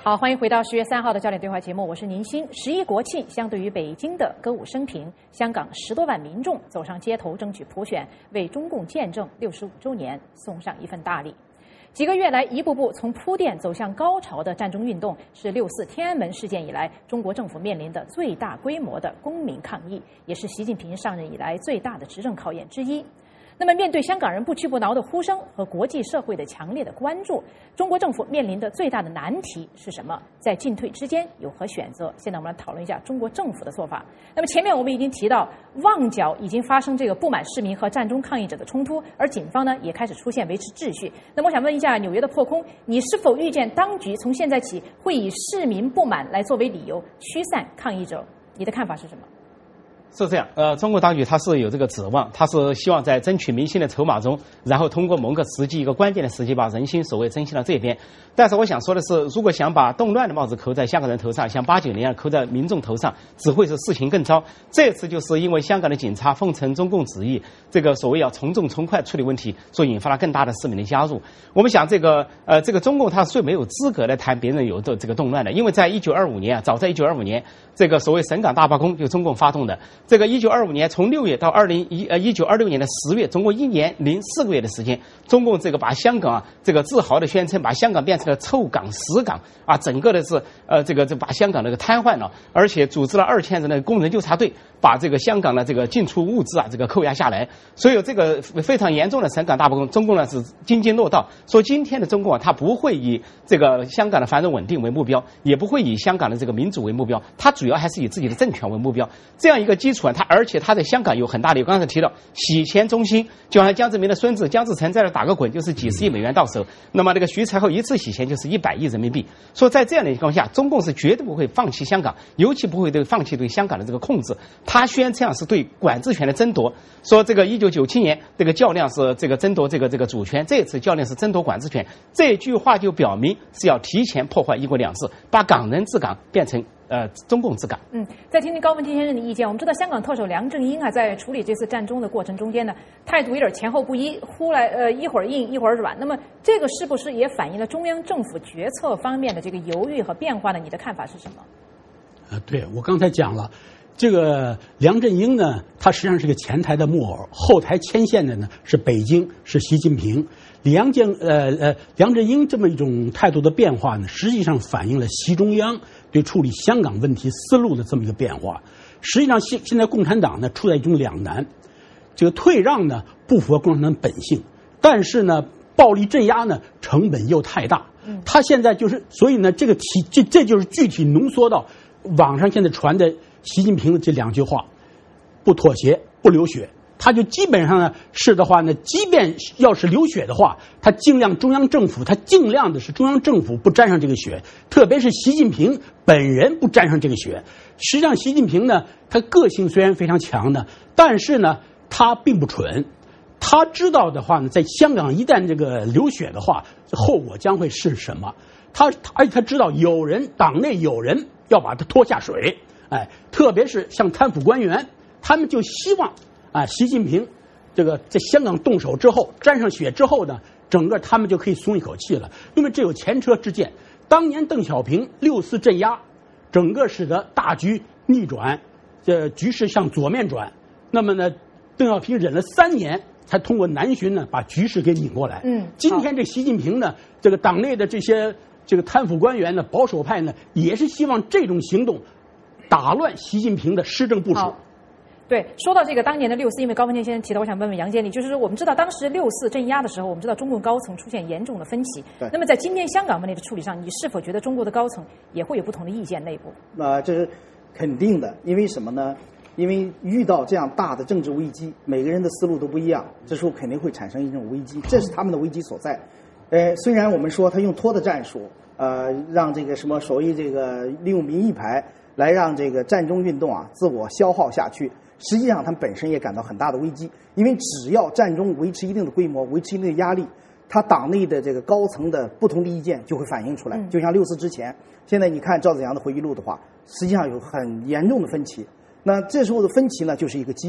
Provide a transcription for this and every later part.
好，欢迎回到10月3号的焦点对话节目，我是宁鑫。11国庆相对于北京的歌舞升平，香港10多万民众走上街头争取普选，为中共建政65周年送上一份大礼。几个月来，一步步从铺垫走向高潮的战争运动，是6·4天安门事件以来中国政府面临的最大规模的公民抗议，也是习近平上任以来最大的执政考验之一。那么，面对香港人不屈不挠的呼声和国际社会的强烈的关注，中国政府面临的最大的难题是什么？在进退之间有何选择？现在我们来讨论一下中国政府的做法。那么前面我们已经提到，旺角已经发生这个不满市民和战中抗议者的冲突，而警方呢也开始出现维持秩序。那么我想问一下，纽约的破空，你是否预见当局从现在起会以市民不满来作为理由驱散抗议者？你的看法是什么？ 是这样，中国当局它是有这个指望，它是希望在争取民心的筹码中，然后通过某个时机，一个关键的时机，把人心所谓争取到这边。但是我想说的是，如果想把动乱的帽子扣在香港人头上，像89年扣在民众头上，只会使事情更糟。这次就是因为香港的警察奉承中共旨意，这个所谓要从重从快处理问题，所以引发了更大的市民的加入。我们想这个中共它是没有资格来谈别人有的这个动乱的，因为在1925年，早在1925年，这个所谓省港大罢工就中共发动的。这个1925年从6月到1926年的10月，总共1年零4个月的时间，中共这个把香港这个自豪的宣称把香港变成了臭港死港啊，整个的是把香港那个瘫痪了，而且组织了2000人的工人纠察队，把这个香港的这个进出物资这个扣押下来。所以这个非常严重的省港大罢工，中共呢是津津乐道，说今天的中共它不会以这个香港的繁荣稳定为目标，也不会以香港的这个民主为目标，它主要还是以自己的政权为目标。这样一个基础而且他在香港有很大的，我刚才提到洗钱中心，就像江泽民的孙子江志成在这打个滚就是几10亿美元到手，那么这个徐才厚一次洗钱就是100亿人民币。说在这样的情况下，中共是绝对不会放弃香港，尤其不会放弃对香港的这个控制。他宣称是对管制权的争夺，说这个1997年这个较量是这个争夺这个主权，这次较量是争夺管制权。这句话就表明是要提前破坏一国两制，把港人治港变成中共治港。 再听听高文天先生的意见。我们知道香港特首梁振英在处理这次战中的过程中间呢，态度有点前后不一，一会儿硬一会儿软。那么这个是不是也反映了中央政府决策方面的这个犹豫和变化呢？你的看法是什么？ 对，我刚才讲了，这个梁振英呢，他实际上是个前台的木偶，后台牵线的呢是北京，是习近平。梁振英这么一种态度的变化呢，实际上反映了习中央对处理香港问题思路的这么一个变化。实际上现在共产党呢处在一种两难，这个退让呢不符合共产党本性，但是呢暴力镇压呢成本又太大。他现在就是，所以呢这就是具体浓缩到网上现在传的习近平的这2句话：不妥协，不流血。他就基本上呢是的话呢，即便要是流血的话，他尽量中央政府，他尽量的是中央政府不沾上这个血，特别是习近平本人不沾上这个血。实际上习近平呢，他个性虽然非常强呢，但是呢他并不蠢，他知道的话呢，在香港一旦这个流血的话，后果将会是什么。而且他知道党内有人要把他拖下水，特别是像贪腐官员，他们就希望习近平这个在香港动手之后，沾上血之后呢，整个他们就可以松一口气了，因为这有前车之鉴。当年邓小平6·4镇压，整个使得大局逆转，局势向左面转。那么呢，邓小平忍了3年，才通过南巡呢把局势给拧过来。今天这习近平呢，这个党内的这些这个贪腐官员呢，保守派呢，也是希望这种行动打乱习近平的施政部署。 对，说到这个当年的6·4，因为高文天先生提到，我想问问杨建立，就是我们知道当时6·4镇压的时候，我们知道中共高层出现严重的分歧。 对。 那么在今天香港问题的处理上，你是否觉得中国的高层也会有不同的意见内部？ 这是肯定的，因为什么呢？因为遇到这样大的政治危机，每个人的思路都不一样，这时候肯定会产生一种危机，这是他们的危机所在。虽然我们说他用拖的战术，让这个什么所谓这个利用民意牌来让这个战中运动自我消耗下去。实际上，他们本身也感到很大的危机，因为只要战中维持一定的规模，维持一定的压力，他党内的这个高层的不同的意见就会反映出来。就像6·4之前，现在你看赵紫阳的回忆录的话，实际上有很严重的分歧。那这时候的分歧呢，就是一个机会。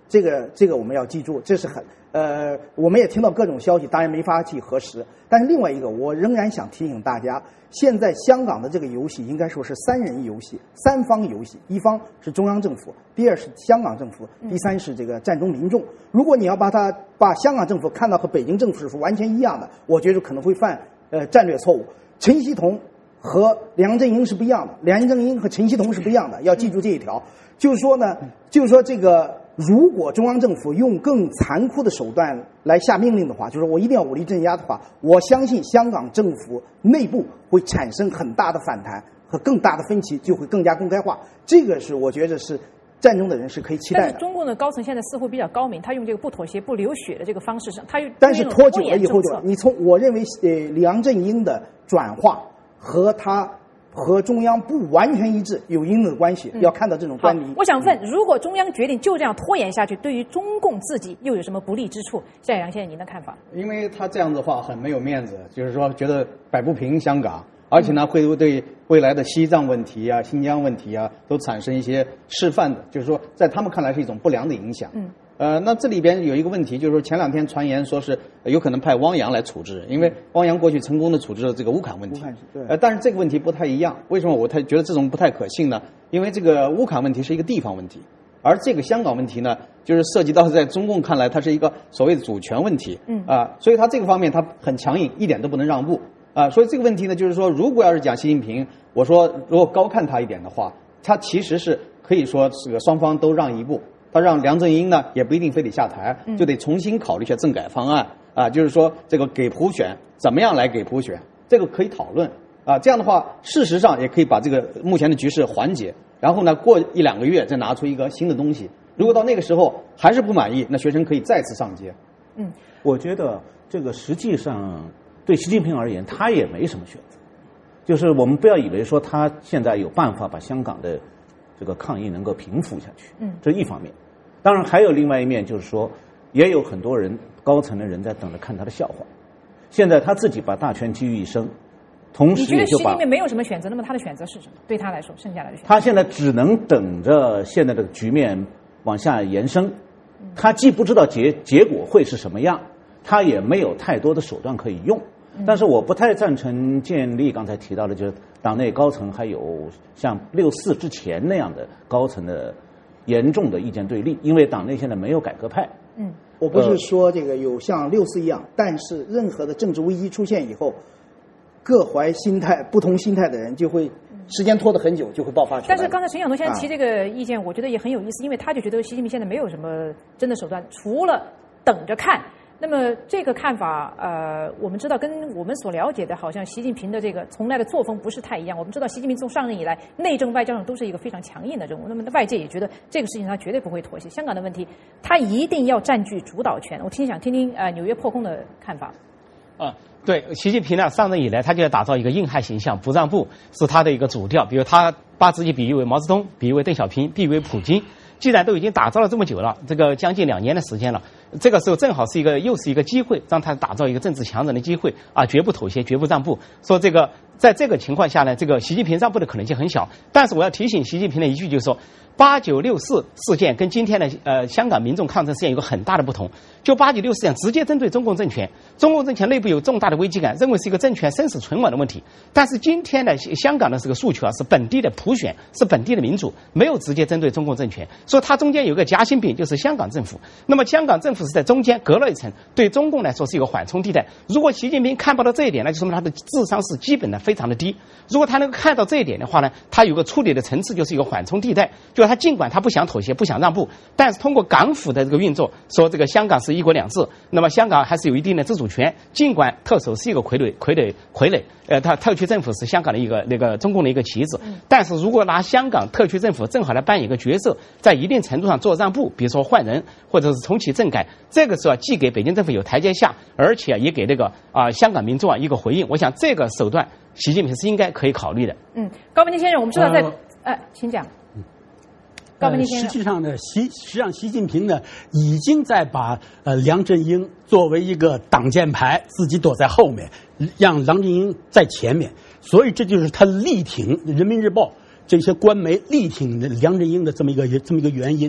这个我们要记住，这是我们也听到各种消息，当然没法去核实。但是另外一个，我仍然想提醒大家，现在香港的这个游戏应该说是3人游戏、3方游戏，一方是中央政府，第二是香港政府，第三是这个占中民众。如果你要把香港政府看到和北京政府是完全一样的，我觉得可能会犯战略错误。陈锡同和梁振英是不一样的，梁振英和陈锡同是不一样的，要记住这一条。就是说这个。如果中央政府用更残酷的手段来下命令的话，就是我一定要武力镇压的话，我相信香港政府内部会产生很大的反弹和更大的分歧，就会更加公开化。这个是我觉得是战中的人是可以期待的。 但是中共的高层现在似乎比较高明，他用这个不妥协、不流血的这个方式上，他又但是拖久了以后，我认为梁振英的转化和中央不完全一致，有一定的关系，要看到这种端倪。 我想问，如果中央决定就这样拖延下去，对于中共自己又有什么不利之处？夏杨先生，您的看法？ 因为他这样的话很没有面子，就是说觉得摆不平香港，而且呢会对未来的西藏问题啊、新疆问题啊都产生一些示范的，就是说在他们看来是一种不良的影响。那这里边有一个问题，就是说前2天传言说是有可能派汪洋来处置，因为汪洋过去成功的处置了这个乌坎问题。但是这个问题不太一样，为什么我觉得这种不太可信呢？因为这个乌坎问题是一个地方问题，而这个香港问题呢，就是涉及到在中共看来，它是一个所谓的主权问题。所以它这个方面它很强硬，一点都不能让步。所以这个问题呢，就是说，如果要是讲习近平，我说如果高看他一点的话，他其实是可以说这个双方都让一步。他让梁振英呢，也不一定非得下台，就得重新考虑一下政改方案就是说这个给普选怎么样来给普选，这个可以讨论这样的话，事实上也可以把这个目前的局势缓解，然后呢，过1-2个月再拿出一个新的东西。如果到那个时候还是不满意，那学生可以再次上街。 我觉得这个实际上对习近平而言，他也没什么选择，就是我们不要以为说他现在有办法把香港的这个抗议能够平复下去，这是一方面。当然还有另外一面，就是说也有很多人高层的人在等着看他的笑话。现在他自己把大权集于一身，同时也就把，你觉得习近平没有什么选择，那么他的选择是什么？对他来说，剩下来的选择， 他现在只能等着现在的局面往下延伸。他既不知道结果会是什么样，他也没有太多的手段可以用。但是我不太赞成建立刚才提到的，就是党内高层还有像6·4之前那样的高层的严重的意见对立，因为党内现在没有改革派。 我不是说这个有像6·4一样，但是任何的政治危机出现以后，各怀不同心态的人就会时间拖得很久，就会爆发出来。 但是刚才陈晓东先生提这个意见，我觉得也很有意思，因为他就觉得习近平现在没有什么真的手段，除了等着看。那么这个看法，我们知道跟我们所了解的，好像习近平的这个从来的作风不是太一样。我们知道习近平从上任以来，内政外交上都是一个非常强硬的人物。那么外界也觉得这个事情他绝对不会妥协。香港的问题，他一定要占据主导权。我想听听纽约破空的看法。 对，习近平呢上任以来，他就要打造一个硬汉形象，不让步是他的一个主调。比如他把自己比喻为毛泽东，比喻为邓小平，比喻为普京。既然都已经打造了这么久了，这个将近2年的时间了，这个时候正好又是一个机会，让他打造一个政治强人的机会绝不妥协，绝不让步。说这个在这个情况下呢，这个习近平让步的可能性很小。但是我要提醒习近平的一句就是说，8964事件跟今天的香港民众抗争事件有个很大的不同。就8964事件直接针对中共政权，中共政权内部有重大的危机感，认为是一个政权生死存亡的问题。但是今天的香港的这个诉求是本地的普选，是本地的民主，没有直接针对中共政权。所以它中间有个夹心饼，就是香港政府。那么香港政府是在中间隔了一层，对中共来说是一个缓冲地带。如果习近平看不到这一点，那就说明他的智商是基本的非常的低。如果他能够看到这一点的话呢，他有个处理的层次，就是一个缓冲地带。就是他尽管他不想妥协，不想让步，但是通过港府的这个运作，说这个香港是1国2制，那么香港还是有一定的自主权。尽管特首是一个傀儡，他特区政府是香港的一个那个中共的一个棋子，但是如果拿香港特区政府正好来扮演一个角色，在一定程度上做让步，比如说换人或者是重启政改，这个时候既给北京政府有台阶下，而且也给那个香港民众一个回应。我想这个手段，习近平是应该可以考虑的。 高文金先生，我们知道请讲。 实际上呢，实际上习近平呢已经在把梁振英作为一个挡箭牌，自己躲在后面，让梁振英在前面，所以这就是他力挺人民日报这些官媒力挺梁振英的这么一个原因。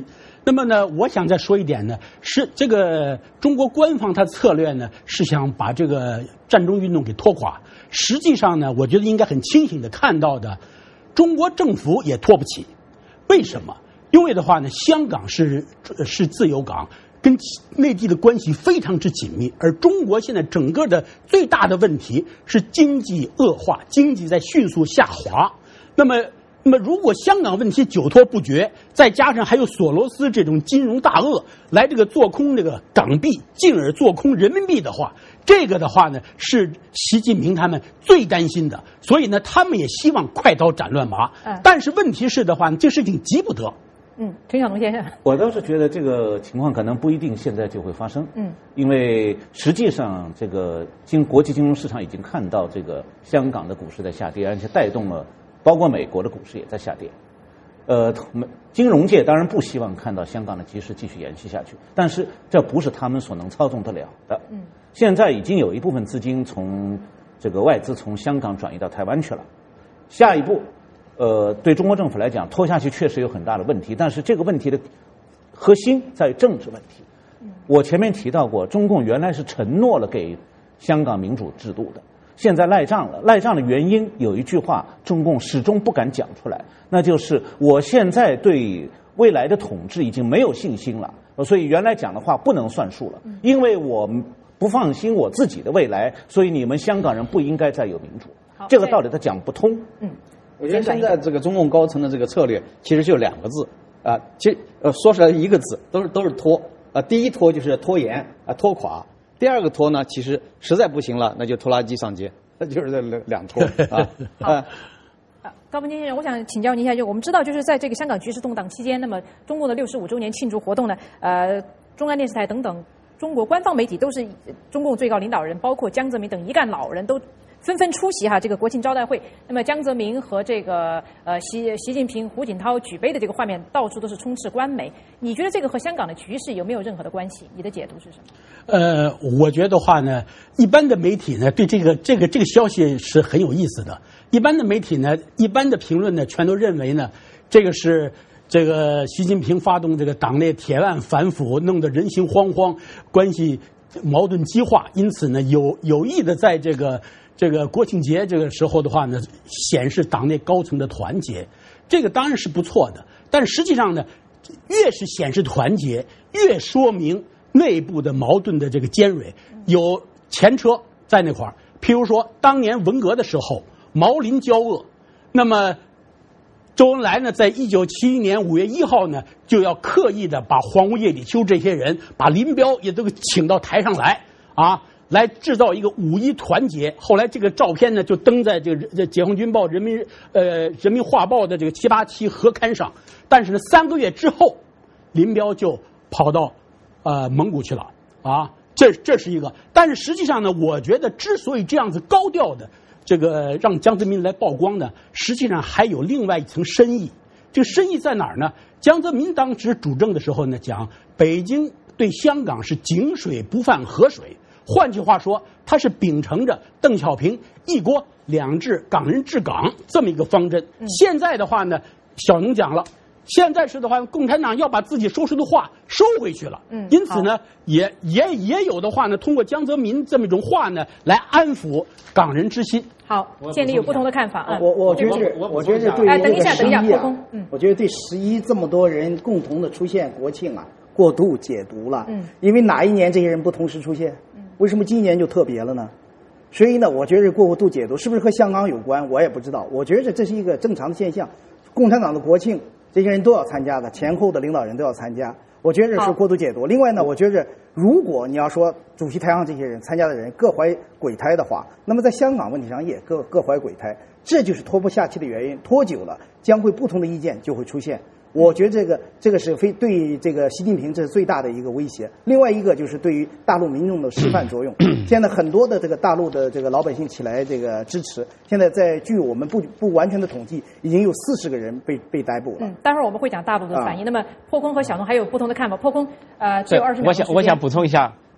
那么呢，我想再说一点呢，是这个中国官方它策略呢是想把这个战争运动给拖垮。实际上呢，我觉得应该很清醒的看到的，中国政府也拖不起。为什么？因为的话呢，香港是自由港，跟内地的关系非常之紧密，而中国现在整个的最大的问题是经济恶化，经济在迅速下滑。那么如果香港问题久拖不决，再加上还有索罗斯这种金融大鳄来这个做空这个港币，进而做空人民币的话，这个的话呢是习近平他们最担心的，所以呢他们也希望快刀斩乱麻。但是问题是的话，这事情急不得。 陈小龙先生， 我倒是觉得这个情况可能不一定现在就会发生。因为实际上这个国际金融市场已经看到这个香港的股市在下跌，而且带动了包括美国的股市也在下跌。金融界当然不希望看到香港的局势继续延续下去，但是这不是他们所能操纵得了的。现在已经有一部分资金从这个外资从香港转移到台湾去了，下一步对中国政府来讲拖下去确实有很大的问题，但是这个问题的核心在于政治问题。我前面提到过，中共原来是承诺了给香港民主制度的，现在赖账了。赖账的原因有一句话，中共始终不敢讲出来，那就是我现在对未来的统治已经没有信心了，所以原来讲的话不能算数了，因为我不放心我自己的未来，所以你们香港人不应该再有民主。这个道理他讲不通。 我觉得现在这个中共高层的这个策略其实就2个字啊，其实说出来1个字，都是拖啊。第一拖就是拖延啊，拖垮；第2个拖呢，其实实在不行了，那就拖拉机上街，那就是这2拖啊。 高文坚先生，我想请教您一下，就我们知道，就是在这个香港局势动荡期间，那么中共的65周年庆祝活动呢，中央电视台等等中国官方媒体都是中共最高领导人，包括江泽民等一干老人都纷纷出席这个国庆招待会。那么江泽民和这个习近平、胡锦涛举杯的这个画面到处都是充斥官媒。你觉得这个和香港的局势有没有任何的关系？你的解读是什么？ 我觉得话呢，一般的媒体呢对这个消息是很有意思的。一般的媒体呢，一般的评论呢，全都认为呢，这个是这个习近平发动这个党内铁腕反腐，弄得人心惶惶，关系矛盾激化，因此呢，有意的在这个国庆节这个时候的话呢，显示党内高层的团结，这个当然是不错的。但是实际上呢，越是显示团结，越说明内部的矛盾的这个尖锐，有前车在那块儿。譬如说，当年文革的时候，毛林交恶，那么周恩来呢，在1971年5月1号呢，就要刻意的把黄屋叶李秋这些人，把林彪也都请到台上来啊。来制造一个5·1团结。后来这个照片呢，就登在这个解放军报、人民画报的这个7、8期合刊上。但是呢，3个月之后，林彪就跑到蒙古去了啊。这是一个。但是实际上呢，我觉得之所以这样子高调的这个让江泽民来曝光呢，实际上还有另外一层深意。这个深意在哪儿呢？江泽民当时主政的时候呢，讲北京对香港是井水不犯河水。换句话说，他是秉承着邓小平一国两制、港人治港这么一个方针。现在的话呢，小农讲了，现在是的话，共产党要把自己说出的话收回去了。因此呢，也有的话呢，通过江泽民这么一种话呢，来安抚港人之心。 好，建立有不同的看法。 我觉得对于等一下， 我觉得对11这么多人共同的出现国庆啊，过度解读了。因为哪一年这些人不同时出现？为什么今年就特别了呢？所以呢，我觉得过度解读是不是和香港有关，我也不知道。我觉得这是一个正常的现象。共产党的国庆，这些人都要参加的，前后的领导人都要参加。我觉得是过度解读。另外呢，我觉得如果你要说主席台上这些人参加的人各怀鬼胎的话，那么在香港问题上也各怀鬼胎，这就是拖不下去的原因。拖久了，将会不同的意见就会出现。我觉得这个是对这个习近平这是最大的一个威胁。另外一个就是对于大陆民众的示范作用。现在很多的这个大陆的这个老百姓起来这个支持。现在据我们不完全的统计，已经有40个人被逮捕了。 待会儿我们会讲大陆的反应。那么破空和小农还有不同的看法。破空，只有20秒。 我想补充一下，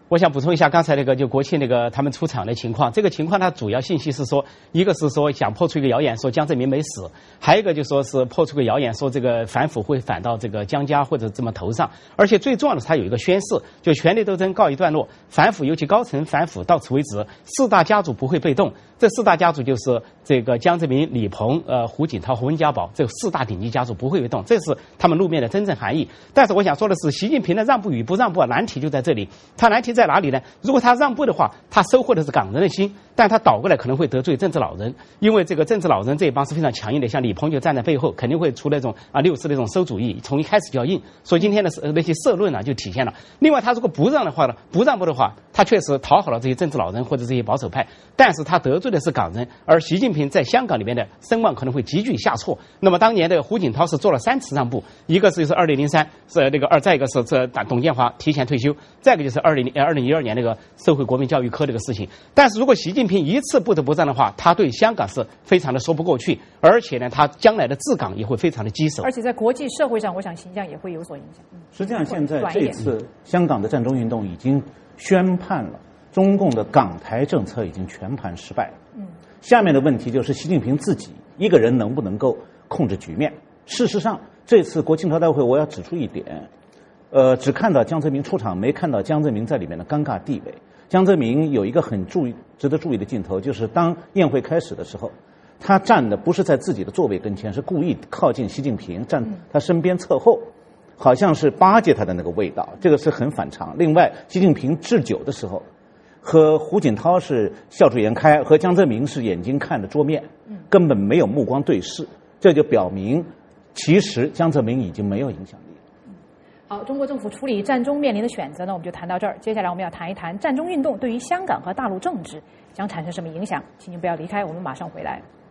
我想补充一下刚才那个就国庆那个他们出场的情况，这个情况它主要信息是说，一个是说想破除一个谣言说江泽民没死，还有一个就说是破除个谣言说这个反腐会反到这个江家或者这么头上，而且最重要的是它有一个宣誓，就权力斗争告一段落，反腐尤其高层反腐到此为止，四大家族不会被动，这四大家族就是这个江泽民、李鹏、胡锦涛和温家宝这四大顶级家族不会被动，这是他们露面的真正含义。但是我想说的是，习近平的让步与不让步难题就在这里，他难题在哪里呢？如果他让步的话，他收获的是港人的心，但他倒过来可能会得罪政治老人，因为这个政治老人这一帮是非常强硬的，像李鹏就站在背后，肯定会出那种六四那种馊主意，从一开始就要硬。所以今天的那些社论就体现了。另外，他如果不让步的话，他确实讨好了这些政治老人或者这些保守派，但是他得罪的是港人，而习近平在香港里面的声望可能会急剧下挫。那么当年的胡锦涛是做了3次让步，一个是2003是那个再一个是董建华提前退休，再一个就是2012年那个收回国民教育科这个事情。但是如果习近平一次不得不让的话，他对香港是非常的说不过去，而且呢，他将来的治港也会非常的棘手， 而且在国际社会上，我想形象也会有所影响。 实际上，现在这次香港的占中运动已经宣判了，中共的港台政策已经全盘失败了。下面的问题就是习近平自己一个人能不能够控制局面。事实上，这次国庆招待会我要指出一点，只看到江泽民出场，没看到江泽民在里面的尴尬地位。江泽民有一个很值得注意的镜头，就是当宴会开始的时候，他站的不是在自己的座位跟前，是故意靠近习近平，站他身边侧后，好像是巴结他的那个味道，这个是很反常。另外，习近平置酒的时候，和胡锦涛是笑逐颜开，和江泽民是眼睛看着桌面，根本没有目光对视，这就表明其实江泽民已经没有影响力。 好，中国政府处理战中面临的选择呢，我们就谈到这儿。接下来我们要谈一谈战中运动对于香港和大陆政治将产生什么影响。请您不要离开，我们马上回来。